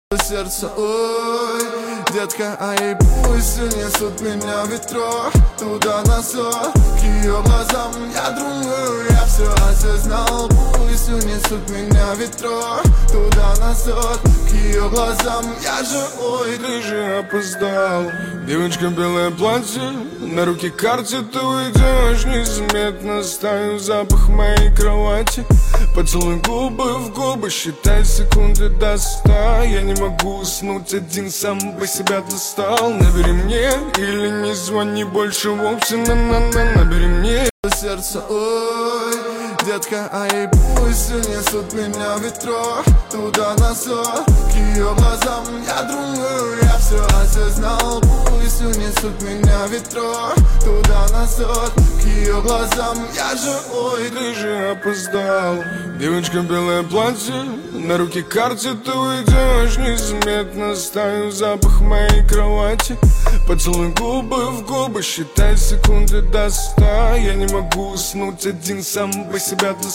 Сердце, ой, детка, ай, пусть унесут меня ветро туда-назад, к ее глазам. Я думаю, я все осознал. Пусть унесут меня ветро туда-назад, к ее глазам. Я же, ой, ты же опоздал. Девочка, белое платье, на руке карте, ты уйдешь незаметно. Стаю запах моей кровати, поцелуй губы в губы, считай секунды до 100. Я не могу уснуть один, сам бы себя достал. Набери мне или не звони больше вовсе, набери мне. Сердце, ой, детка, ай, пусть унесут меня ветро туда-назад, к ее глазам. Я думаю, я все осознал. Пусть унесут меня ветро туда-назад, к ее глазам. Я же, ой, ты же опоздал. Девочка, белое платье, на руке карте, ты уйдешь незаметно. Стаю запах моей кровати, поцелуй губы в губы, считай секунды до 100. Я не могу уснуть один, сам бы себя достал.